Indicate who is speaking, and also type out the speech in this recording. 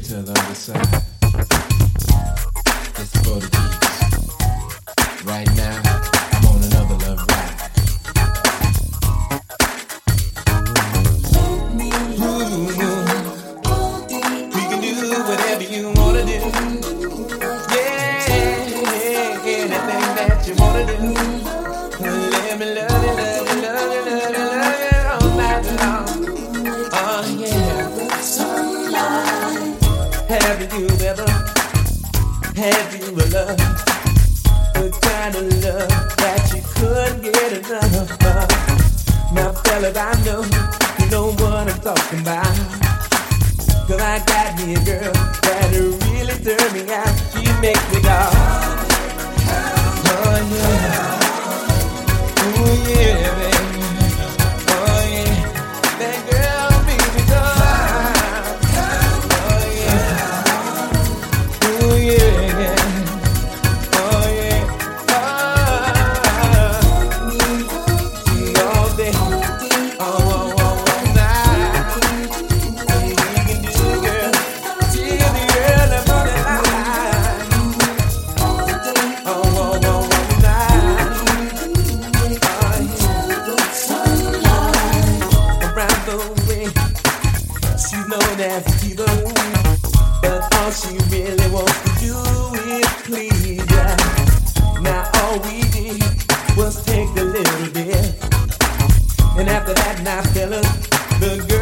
Speaker 1: to the other side. It's for the keeps. Right now, I'm on another love ride. We can do whatever you wanna do. Yeah, anything that you wanna do. Let me love you, love you, love you, love you, love you all night long. Oh yeah. Have you ever had you a love, the kind of love that you couldn't get enough of? Now fellas, I know you know what I'm talking about. 'Cause I got me a girl that really turned me out. She makes me go, oh yeah, oh yeah, baby, oh yeah, that girl makes me go, oh yeah, oh yeah, oh yeah, oh, all day, oh, all night. We can do, girl, till the early morning light. Oh, all night. Around the way, she's known as a diva, but all she really wants to do is please ya. Now all we did was take a little bit, and after that, now fellas, the girl